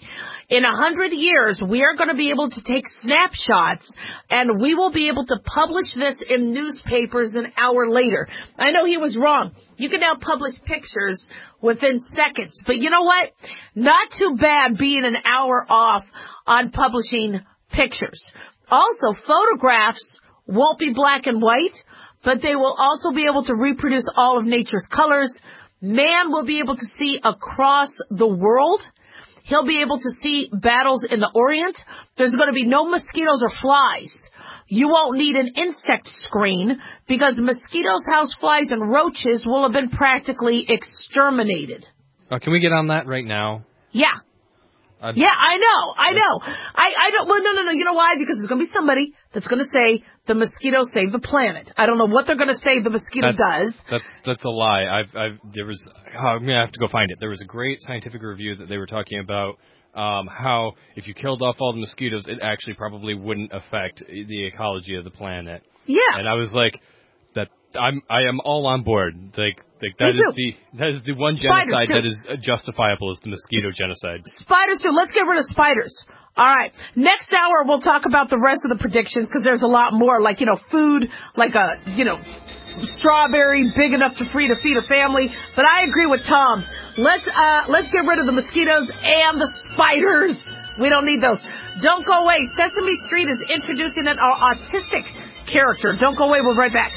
in a hundred years, we are going to be able to take snapshots, and we will be able to publish this in newspapers an hour later. I know he was wrong. You can now publish pictures within seconds. But you know what? Not too bad being an hour off on publishing pictures. Also, photographs won't be black and white, but they will also be able to reproduce all of nature's colors. Man will be able to see across the world. He'll be able to see battles in the Orient. There's going to be no mosquitoes or flies. You won't need an insect screen because mosquitoes, houseflies, and roaches will have been practically exterminated. Oh, can we get on that right now? Yeah. I'd, yeah, I know, I know. I, I don't, well, no, no, no, you know why? Because there's going to be somebody that's going to say the mosquito saved the planet. I don't know what they're going to say the mosquito that's, does. That's, that's a lie. I've, I've, there was, oh, I'm going to have to go find it. There was a great scientific review that they were talking about, um, how if you killed off all the mosquitoes, it actually probably wouldn't affect the ecology of the planet. Yeah. And I was like, that, I'm, I am all on board. Like, Like that is the that is the one Spiders genocide too. that is justifiable, is the mosquito genocide. Spiders too. Let's get rid of spiders. All right. Next hour we'll talk about the rest of the predictions because there's a lot more, like, you know, food, like a, you know, strawberry big enough to free to feed a family. But I agree with Tom. Let's uh let's get rid of the mosquitoes and the spiders. We don't need those. Don't go away. Sesame Street is introducing an autistic character. Don't go away. We'll be right back.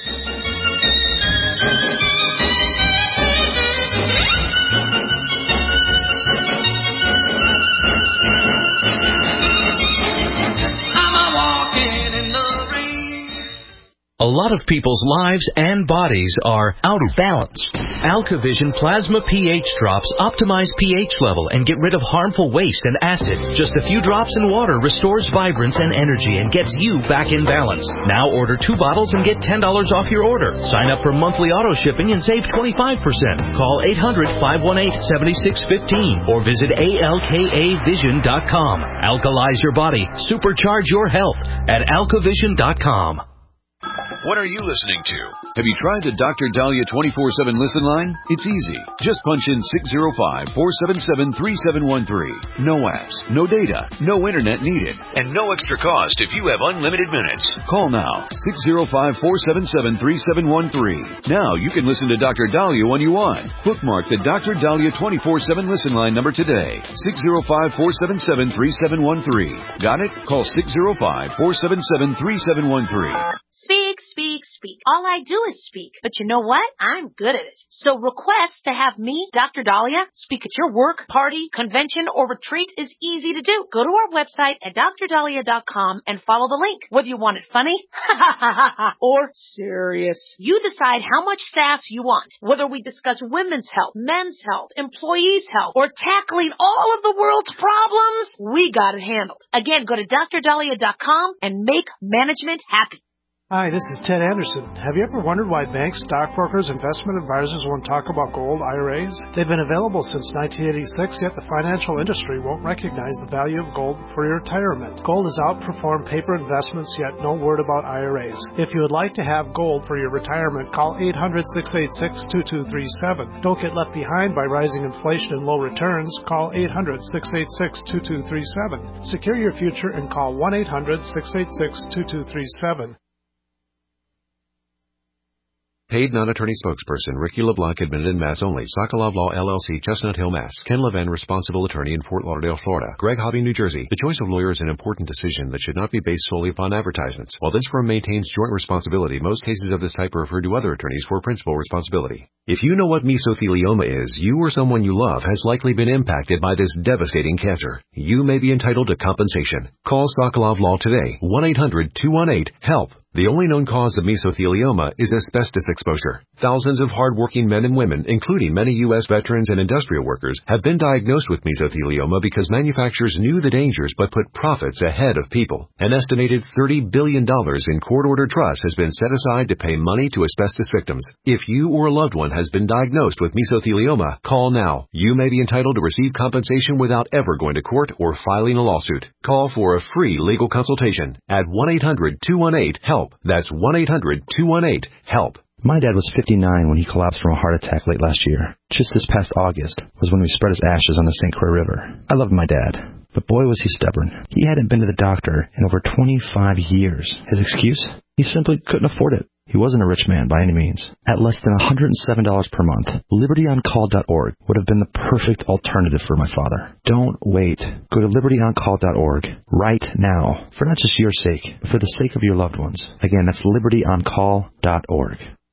A lot of people's lives and bodies are out of balance. AlkaVision Plasma pH drops optimize pH level and get rid of harmful waste and acid. Just a few drops in water restores vibrance and energy and gets you back in balance. Now order two bottles and get ten dollars off your order. Sign up for monthly auto shipping and save twenty-five percent. Call eight hundred, five one eight, seven six one five or visit A L K A vision dot com. Alkalize your body. Supercharge your health at alka vision dot com. What are you listening to? Have you tried the Doctor Dahlia twenty-four seven listen line? It's easy. Just punch in six zero five, four seven seven, three seven one three. No apps, no data, no internet needed, and no extra cost if you have unlimited minutes. Call now, six zero five, four seven seven, three seven one three. Now you can listen to Doctor Dahlia when you want. Bookmark the Doctor Dahlia twenty-four seven listen line number today. six zero five, four seven seven, three seven one three. Got it? Call six zero five, four seven seven, three seven one three. Speak, speak, speak. All I do is speak. But you know what? I'm good at it. So request to have me, Doctor Dahlia, speak at your work, party, convention, or retreat is easy to do. Go to our website at d r dahlia dot com and follow the link. Whether you want it funny or serious, you decide how much sass you want. Whether we discuss women's health, men's health, employees' health, or tackling all of the world's problems, we got it handled. Again, go to d r dahlia dot com and make management happy. Hi, this is Ted Anderson. Have you ever wondered why banks, stockbrokers, investment advisors won't talk about gold I R As? They've been available since nineteen eighty-six, yet the financial industry won't recognize the value of gold for your retirement. Gold has outperformed paper investments, yet no word about I R As. If you would like to have gold for your retirement, call eight hundred, six eight six, two two three seven. Don't get left behind by rising inflation and low returns. Call eight hundred, six eight six, two two three seven. Secure your future and call one eight hundred, six eight six, two two three seven. Paid non-attorney spokesperson Ricky LeBlanc, admitted in Mass only. Sokolov Law, L L C, Chestnut Hill, Mass. Ken Levin, responsible attorney in Fort Lauderdale, Florida. Greg Hobby, New Jersey. The choice of lawyer is an important decision that should not be based solely upon advertisements. While this firm maintains joint responsibility, most cases of this type are referred to other attorneys for principal responsibility. If you know what mesothelioma is, you or someone you love has likely been impacted by this devastating cancer. You may be entitled to compensation. Call Sokolov Law today. one eight hundred, two one eight, HELP. The only known cause of mesothelioma is asbestos exposure. Thousands of hardworking men and women, including many U S veterans and industrial workers, have been diagnosed with mesothelioma because manufacturers knew the dangers but put profits ahead of people. An estimated thirty billion dollars in court-ordered trust has been set aside to pay money to asbestos victims. If you or a loved one has been diagnosed with mesothelioma, call now. You may be entitled to receive compensation without ever going to court or filing a lawsuit. Call for a free legal consultation at one eight hundred, two one eight, HELP. That's one eight hundred, two one eight, HELP. My dad was fifty-nine when he collapsed from a heart attack late last year. Just this past August was when we spread his ashes on the Saint Croix River. I loved my dad, but boy was he stubborn. He hadn't been to the doctor in over twenty-five years. His excuse? He simply couldn't afford it. He wasn't a rich man by any means. At less than one hundred seven dollars per month, liberty on call dot org would have been the perfect alternative for my father. Don't wait. Go to liberty on call dot org right now, for not just your sake, but for the sake of your loved ones. Again, that's liberty on call dot org.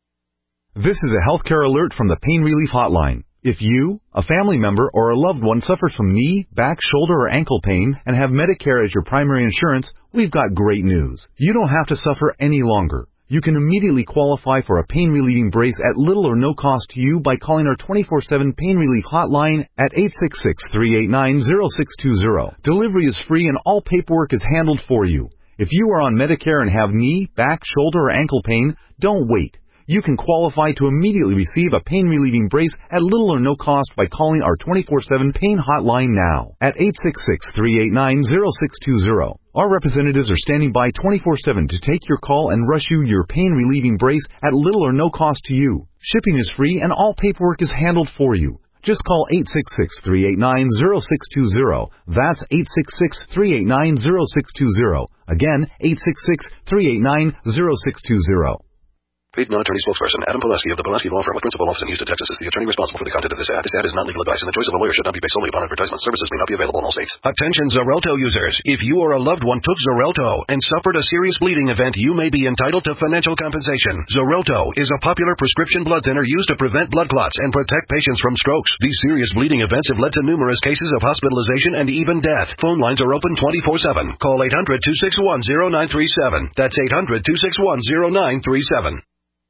This is a healthcare alert from the Pain Relief Hotline. If you, a family member, or a loved one suffers from knee, back, shoulder, or ankle pain and have Medicare as your primary insurance, we've got great news. You don't have to suffer any longer. You can immediately qualify for a pain-relieving brace at little or no cost to you by calling our twenty-four seven Pain Relief Hotline at eight six six, three eight nine, zero six two zero. Delivery is free and all paperwork is handled for you. If you are on Medicare and have knee, back, shoulder, or ankle pain, don't wait. You can qualify to immediately receive a pain-relieving brace at little or no cost by calling our twenty-four seven Pain Hotline now at eight six six, three eight nine, zero six two zero. Our representatives are standing by twenty-four seven to take your call and rush you your pain-relieving brace at little or no cost to you. Shipping is free and all paperwork is handled for you. Just call eight six six, three eight nine, zero six two zero. That's eight six six, three eight nine, zero six two zero. Again, eight six six, three eight nine, zero six two zero. Paid non-attorney spokesperson Adam Pileski of the Pileski Law Firm with principal office in Houston, Texas is the attorney responsible for the content of this ad. This ad is not legal advice and the choice of a lawyer should not be based solely upon advertisement. Services may not be available in all states. Attention Xarelto users. If you or a loved one took Xarelto and suffered a serious bleeding event, you may be entitled to financial compensation. Xarelto is a popular prescription blood thinner used to prevent blood clots and protect patients from strokes. These serious bleeding events have led to numerous cases of hospitalization and even death. Phone lines are open twenty-four seven. Call eight hundred, two six one, zero nine three seven. That's eight hundred, two six one, zero nine three seven.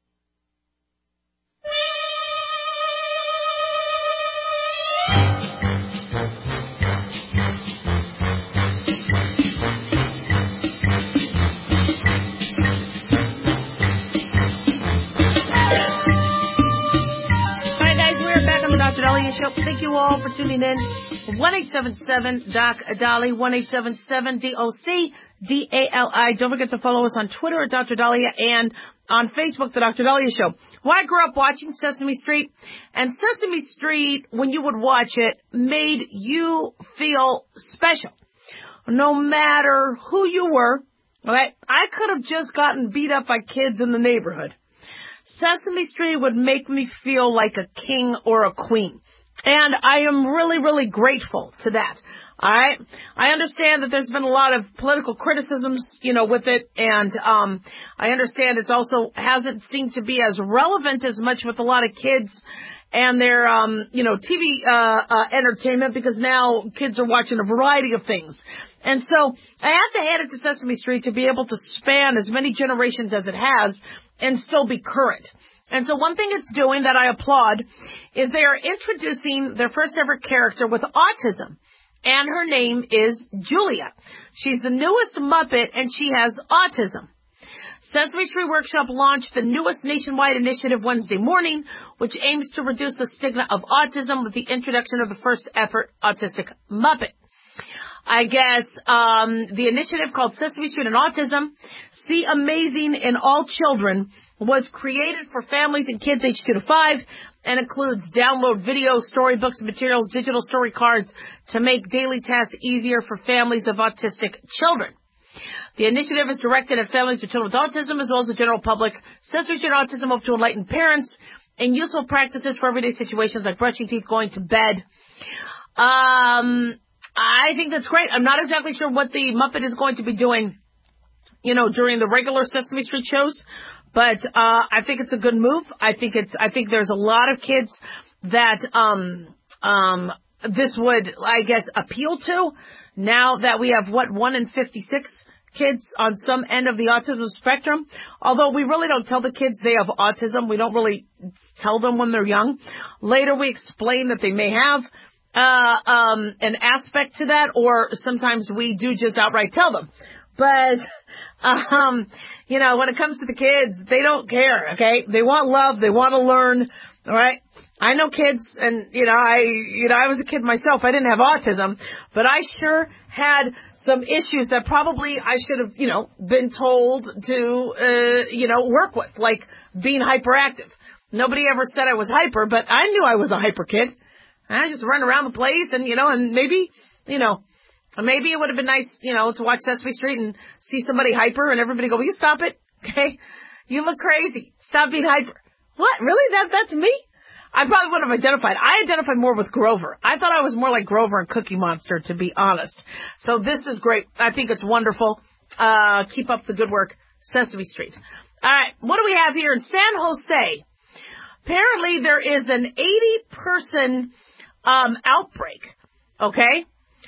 Show. Thank you all for tuning in. one eight seven seven, D O C, Dali, one eight seven seven, D O C, D A L I. Don't forget to follow us on Twitter at Doctor Dahlia and on Facebook, The Doctor Dahlia Show. Well, I grew up watching Sesame Street, and Sesame Street, when you would watch it, made you feel special. No matter who you were, okay? I could have just gotten beat up by kids in the neighborhood. Sesame Street would make me feel like a king or a queen. And I am really, really grateful to that. I I understand that there's been a lot of political criticisms, you know, with it, and um, I understand it's also hasn't seemed to be as relevant as much with a lot of kids and their, um, you know, T V uh, uh, entertainment, because now kids are watching a variety of things. And so I have to hand it to Sesame Street to be able to span as many generations as it has and still be current. And so one thing it's doing that I applaud is they are introducing their first ever character with autism. And her name is Julia. She's the newest Muppet, and she has autism. Sesame Street Workshop launched the newest nationwide initiative Wednesday morning, which aims to reduce the stigma of autism with the introduction of the first ever autistic Muppet. I guess um, the initiative called Sesame Street and Autism, See Amazing in All Children, was created for families and kids aged two to five and includes download videos, storybooks, materials, digital story cards to make daily tasks easier for families of autistic children. The initiative is directed at families with children with autism as well as the general public. Sesame Street Autism hopes to enlighten parents and useful practices for everyday situations like brushing teeth, going to bed. Um, I think that's great. I'm not exactly sure what the Muppet is going to be doing, you know, during the regular Sesame Street shows. But uh I think it's a good move. I think it's I think there's a lot of kids that um um this would, I guess, appeal to now that we have what one in fifty-six kids on some end of the autism spectrum. Although we really don't tell the kids they have autism. We don't really tell them when they're young. Later we explain that they may have uh um an aspect to that, or sometimes we do just outright tell them. But um you know, when it comes to the kids, they don't care, okay? They want love. They want to learn, all right? I know kids, and, you know, I, you know, I was a kid myself. I didn't have autism, but I sure had some issues that probably I should have, you know, been told to, uh, you know, work with, like being hyperactive. Nobody ever said I was hyper, but I knew I was a hyper kid. I just run around the place, and, you know, and maybe, you know, maybe it would have been nice, you know, to watch Sesame Street and see somebody hyper and everybody go, will you stop it? Okay? You look crazy. Stop being hyper. What? Really? That That's me? I probably would have identified. I identified more with Grover. I thought I was more like Grover and Cookie Monster, to be honest. So this is great. I think it's wonderful. Uh, keep up the good work, Sesame Street. All right. What do we have here in San Jose? Apparently there is an eighty person um, outbreak. Okay?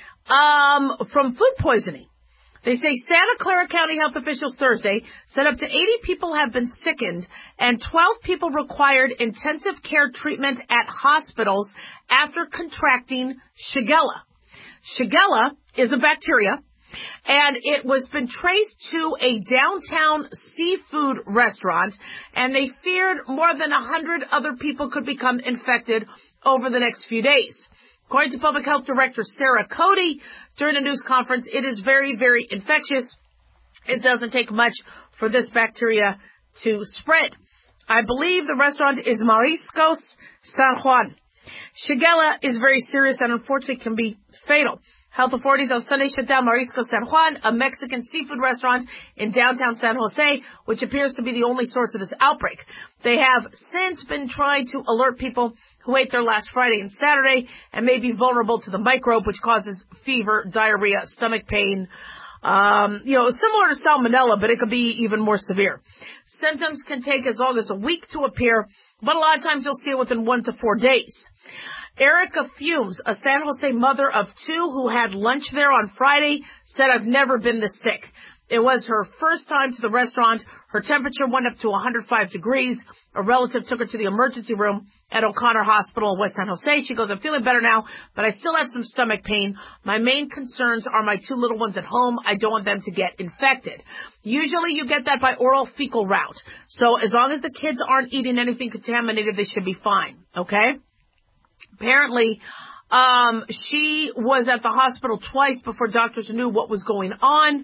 Um, from food poisoning. They say Santa Clara County health officials Thursday said up to eighty people have been sickened and twelve people required intensive care treatment at hospitals after contracting Shigella. Shigella is a bacteria, and it was been traced to a downtown seafood restaurant, and they feared more than one hundred other people could become infected over the next few days. According to Public Health Director Sarah Cody during a news conference, it is very, very infectious. It doesn't take much for this bacteria to spread. I believe the restaurant is Mariscos San Juan. Shigella is very serious and unfortunately can be fatal. Health authorities on Sunday shut down Mariscos San Juan, a Mexican seafood restaurant in downtown San Jose, which appears to be the only source of this outbreak. They have since been trying to alert people who ate there last Friday and Saturday and may be vulnerable to the microbe, which causes fever, diarrhea, stomach pain, um, you know, similar to salmonella, but it could be even more severe. Symptoms can take as long as a week to appear, but a lot of times you'll see it within one to four days. Erica Fumes, a San Jose mother of two who had lunch there on Friday, said, I've never been this sick. It was her first time to the restaurant. Her temperature went up to one hundred five degrees. A relative took her to the emergency room at O'Connor Hospital in West San Jose. She goes, I'm feeling better now, but I still have some stomach pain. My main concerns are my two little ones at home. I don't want them to get infected. Usually you get that by oral fecal route. So as long as the kids aren't eating anything contaminated, they should be fine. Okay? Apparently, um, she was at the hospital twice before doctors knew what was going on.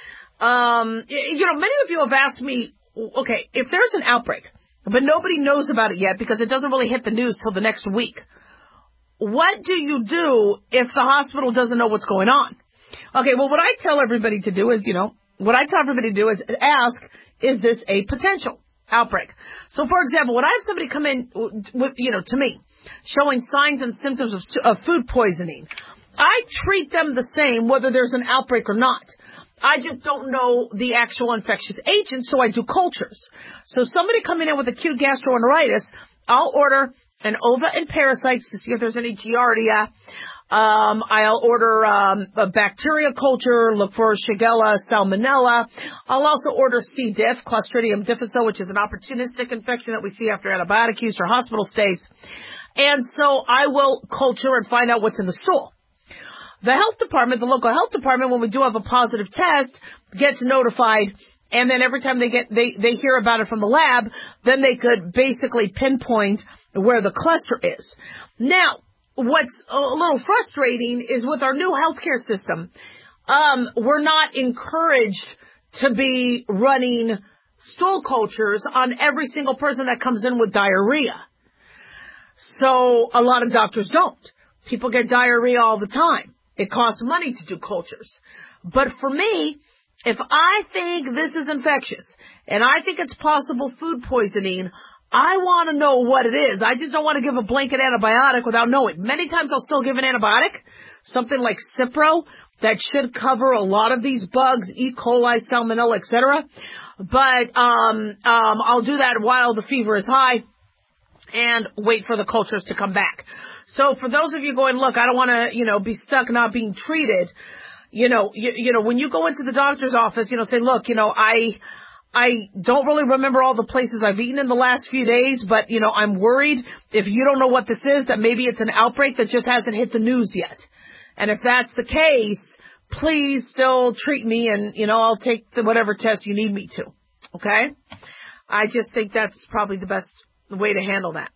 Um, you know, many of you have asked me, okay, if there's an outbreak, but nobody knows about it yet because it doesn't really hit the news till the next week, what do you do if the hospital doesn't know what's going on? Okay, well, what I tell everybody to do is, you know, what I tell everybody to do is ask, is this a potential? outbreak. So, for example, when I have somebody come in with, you know, to me, showing signs and symptoms of, of food poisoning, I treat them the same whether there's an outbreak or not. I just don't know the actual infectious agent, so I do cultures. So somebody coming in with acute gastroenteritis, I'll order an ova and parasites to see if there's any Giardia. Um, I'll order um, a bacteria culture, look for Shigella, Salmonella. I'll also order C. diff, Clostridium difficile, which is an opportunistic infection that we see after antibiotic use or hospital stays. And so I will culture and find out what's in the stool. The health department, the local health department, when we do have a positive test, gets notified, and then every time they get they, they hear about it from the lab, then they could basically pinpoint where the cluster is. Now, what's a little frustrating is with our new healthcare system, um, we're not encouraged to be running stool cultures on every single person that comes in with diarrhea. So a lot of doctors don't. People get diarrhea all the time. It costs money to do cultures. But for me, if I think this is infectious and I think it's possible food poisoning, I want to know what it is. I just don't want to give a blanket antibiotic without knowing. Many times I'll still give an antibiotic, something like Cipro, that should cover a lot of these bugs, E. coli, Salmonella, et cetera. But um, um, I'll do that while the fever is high and wait for the cultures to come back. So for those of you going, look, I don't want to, you know, be stuck not being treated, you know, you, you know, when you go into the doctor's office, you know, say, look, you know, I, I don't really remember all the places I've eaten in the last few days, but, you know, I'm worried if you don't know what this is, that maybe it's an outbreak that just hasn't hit the news yet. And if that's the case, please still treat me and, you know, I'll take the whatever test you need me to. Okay? I just think that's probably the best way to handle that.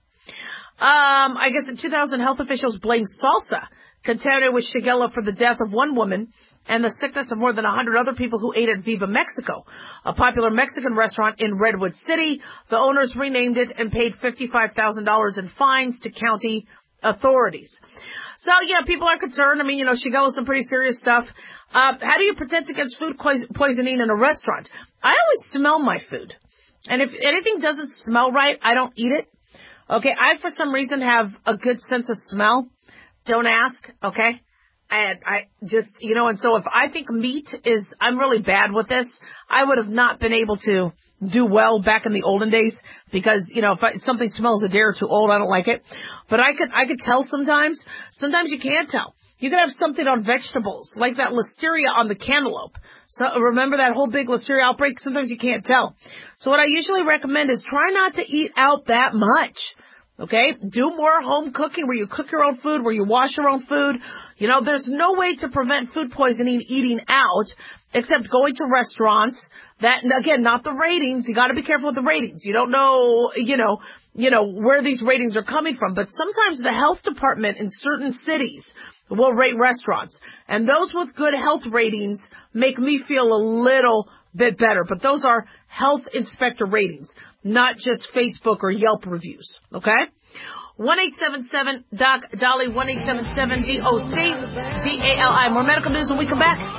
Um, I guess in two thousand, health officials blamed salsa contaminated with Shigella for the death of one woman and the sickness of more than one hundred other people who ate at Viva Mexico, a popular Mexican restaurant in Redwood City. The owners renamed it and paid fifty-five thousand dollars in fines to county authorities. So, yeah, people are concerned. I mean, you know, Shigella is some pretty serious stuff. Uh, how do you protect against food poisoning in a restaurant? I always smell my food. And if anything doesn't smell right, I don't eat it. Okay, I, for some reason, have a good sense of smell. Don't ask, okay? And I just, you know, and so if I think meat is, I'm really bad with this, I would have not been able to do well back in the olden days because, you know, if I, something smells a day or two old, I don't like it. But I could, I could tell sometimes. Sometimes you can't tell. You could have something on vegetables, like that listeria on the cantaloupe. So remember that whole big listeria outbreak? Sometimes you can't tell. So what I usually recommend is try not to eat out that much. Okay? Do more home cooking where you cook your own food, where you wash your own food. You know, there's no way to prevent food poisoning eating out except going to restaurants. That, again, not the ratings. You got to be careful with the ratings. You don't know, you know, you know, where these ratings are coming from. But sometimes the health department in certain cities will rate restaurants. And those with good health ratings make me feel a little bit better. But those are health inspector ratings, not just Facebook or Yelp reviews. Okay? one eight seven seven Doc Dolly, one eight seven seven D O C D A L I. More medical news when we come back.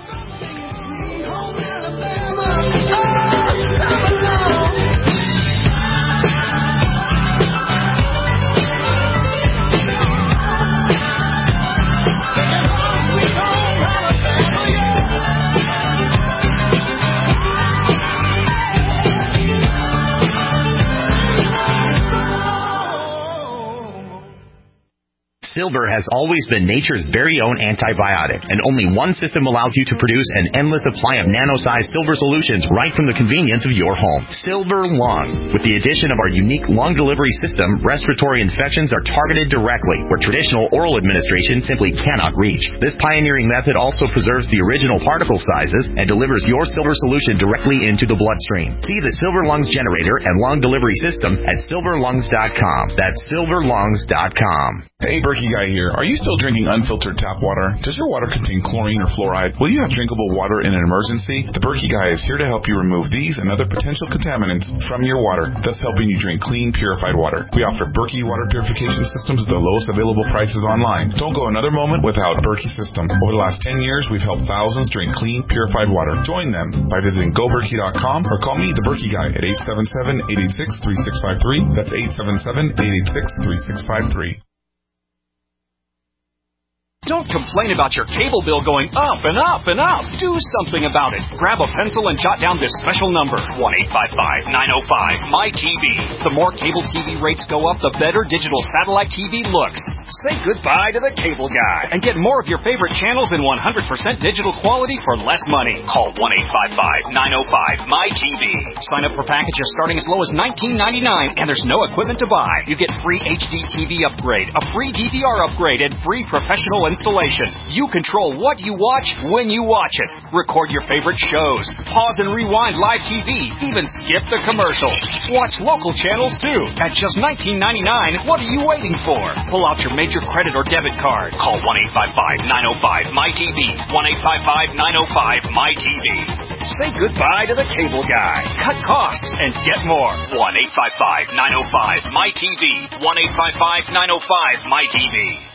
Silver has always been nature's very own antibiotic, and only one system allows you to produce an endless supply of nano-sized silver solutions right from the convenience of your home. Silver Lungs. With the addition of our unique lung delivery system, respiratory infections are targeted directly, where traditional oral administration simply cannot reach. This pioneering method also preserves the original particle sizes and delivers your silver solution directly into the bloodstream. See the Silver Lungs generator and lung delivery system at silver lungs dot com. That's silver lungs dot com. Hey, Berkey Guy here. Are you still drinking unfiltered tap water? Does your water contain chlorine or fluoride? Will you have drinkable water in an emergency? The Berkey Guy is here to help you remove these and other potential contaminants from your water, thus helping you drink clean, purified water. We offer Berkey water purification systems at the lowest available prices online. Don't go another moment without Berkey system. Over the last ten years, we've helped thousands drink clean, purified water. Join them by visiting go berkey dot com or call me, the Berkey Guy, at eight seven seven, eight eight six, three six five three. That's eight seven seven, eight eight six, three six five three. Don't complain about your cable bill going up and up and up. Do something about it. Grab a pencil and jot down this special number, one eight five five, nine oh five, M Y T V. The more cable T V rates go up, the better digital satellite T V looks. Say goodbye to the cable guy and get more of your favorite channels in one hundred percent digital quality for less money. Call one eight five five, nine oh five, M Y T V. Sign up for packages starting as low as nineteen ninety-nine, and there's no equipment to buy. You get free H D T V upgrade, a free D V R upgrade, and free professional installation. You control what you watch when you watch it. Record your favorite shows. Pause and rewind live T V. Even skip the commercials. Watch local channels too. At just nineteen ninety-nine, what are you waiting for? Pull out your major credit or debit card. Call one eight five five, nine oh five, M Y T V. one eight five five, nine oh five, M Y T V. Say goodbye to the cable guy. Cut costs and get more. one eight five five, nine oh five, M Y T V. one eight five five, nine oh five, M Y T V.